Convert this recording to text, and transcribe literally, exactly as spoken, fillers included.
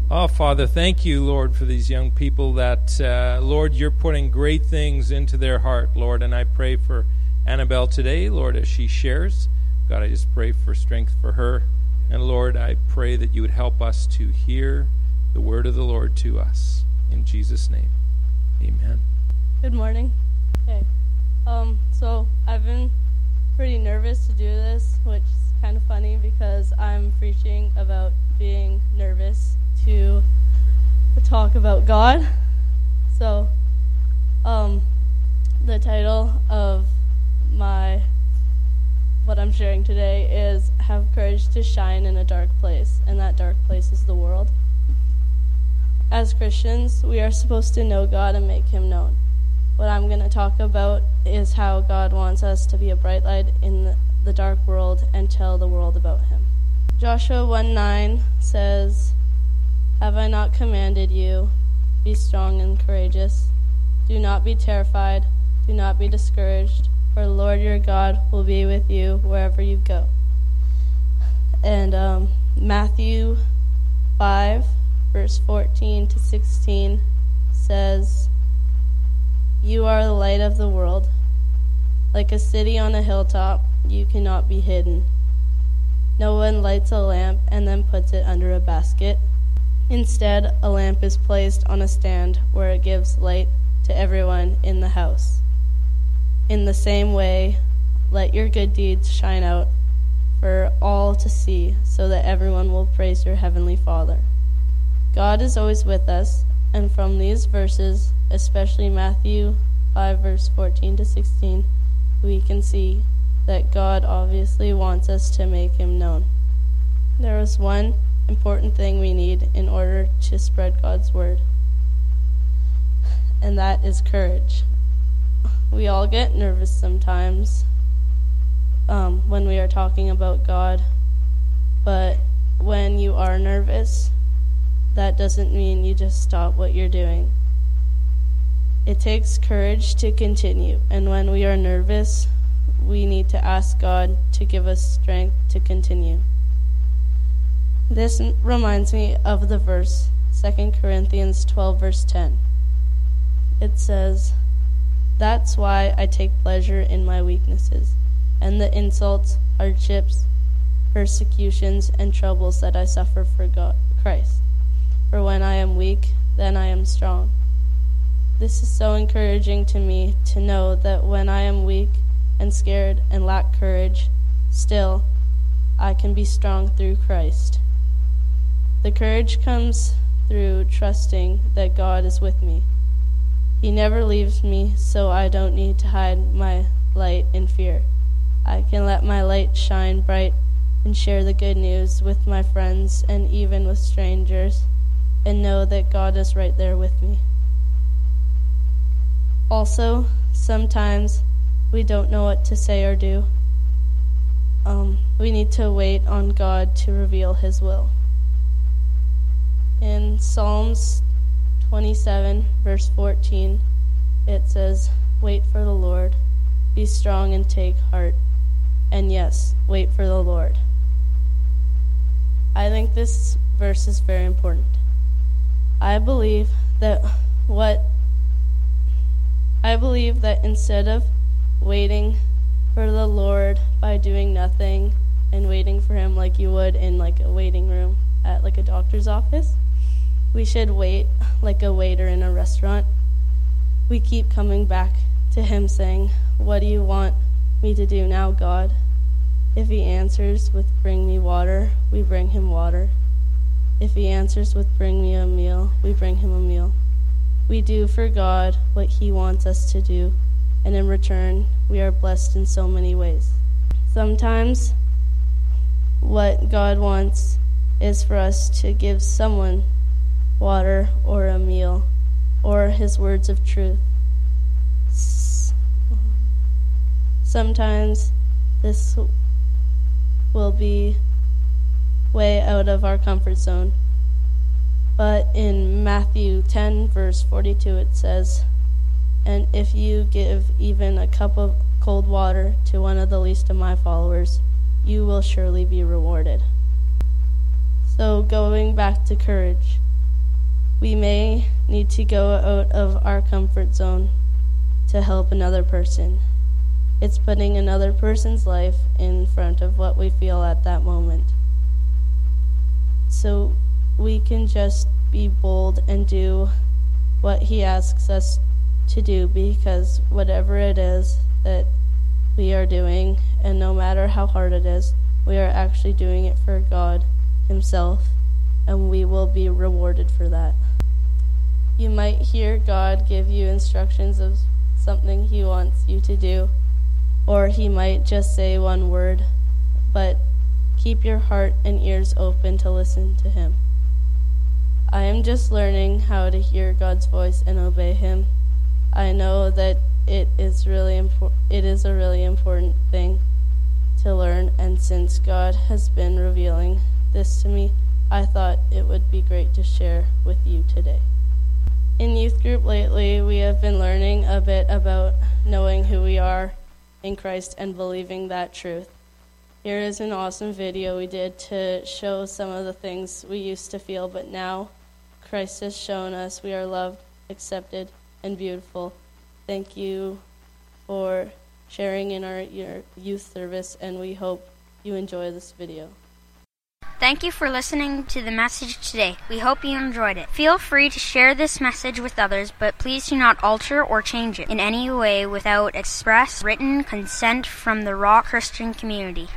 Oh, Father, thank you, Lord, for these young people that, uh, Lord, you're putting great things into their heart, Lord, and I pray for Annabelle today, Lord, as she shares. God, I just pray for strength for her, and Lord, I pray that you would help us to hear the word of the Lord to us. In Jesus' name, amen. Good morning. Okay, um, so I've been pretty nervous to do this, which is kind of funny because I'm preaching about being nervous to talk about God. So, um, the title of my, what I'm sharing today is Have Courage to Shine in a Dark Place, and that dark place is the world. As Christians, we are supposed to know God and make him known. What I'm going to talk about is how God wants us to be a bright light in the, the dark world and tell the world about him. Joshua one nine says, Have I not commanded you? Be strong and courageous. Do not be terrified. Do not be discouraged. For the Lord your God will be with you wherever you go. And um, Matthew five, verse fourteen to sixteen says, You are the light of the world. Like a city on a hilltop, you cannot be hidden. No one lights a lamp and then puts it under a basket. Instead, a lamp is placed on a stand where it gives light to everyone in the house. In the same way, let your good deeds shine out for all to see, so that everyone will praise your heavenly Father. God is always with us, and from these verses, especially Matthew five, verse fourteen to sixteen, we can see that God obviously wants us to make him known. There is one important thing we need in order to spread God's word, and that is courage. We all get nervous sometimes um, when we are talking about God, but when you are nervous, that doesn't mean you just stop what you're doing. It takes courage to continue, and when we are nervous, we need to ask God to give us strength to continue. This reminds me of the verse, Second Corinthians twelve, verse ten. It says, That's why I take pleasure in my weaknesses, and the insults, hardships, persecutions, and troubles that I suffer for God, Christ. For when I am weak, then I am strong. This is so encouraging to me to know that when I am weak and scared and lack courage, still I can be strong through Christ. The courage comes through trusting that God is with me. He never leaves me, so I don't need to hide my light in fear. I can let my light shine bright and share the good news with my friends and even with strangers, and know that God is right there with me. Also, sometimes we don't know what to say or do. Um, we need to wait on God to reveal his will. In Psalms twenty-seven, verse fourteen, it says, Wait for the Lord, be strong and take heart. And yes, wait for the Lord. I think this verse is very important. I believe that what I believe that instead of waiting for the Lord by doing nothing and waiting for him like you would in like a waiting room at like a doctor's office, we should wait like a waiter in a restaurant. We keep coming back to him saying, What do you want me to do now, God? If he answers with bring me water, we bring him water. If he answers with bring me a meal, we bring him a meal. We do for God what he wants us to do, and in return, we are blessed in so many ways. Sometimes, what God wants is for us to give someone water or a meal or his words of truth. Sometimes this will be way out of our comfort zone. But in Matthew ten, verse forty-two, it says, And if you give even a cup of cold water to one of the least of my followers, you will surely be rewarded. So going back to courage, We may need to go out of our comfort zone to help another person. It's putting another person's life in front of what we feel at that moment. So we can just be bold and do what he asks us to do, because whatever it is that we are doing, and no matter how hard it is, we are actually doing it for God himself, and we will be rewarded for that. You might hear God give you instructions of something he wants you to do, or he might just say one word, but keep your heart and ears open to listen to him. I am just learning how to hear God's voice and obey him. I know that it is really impor- it is a really important thing to learn, and since God has been revealing this to me, I thought it would be great to share with you today. In youth group lately, we have been learning a bit about knowing who we are in Christ and believing that truth. Here is an awesome video we did to show some of the things we used to feel, but now Christ has shown us we are loved, accepted, and beautiful. Thank you for sharing in our your youth service, and we hope you enjoy this video. Thank you for listening to the message today. We hope you enjoyed it. Feel free to share this message with others, but please do not alter or change it in any way without express written consent from the Rock Christian community.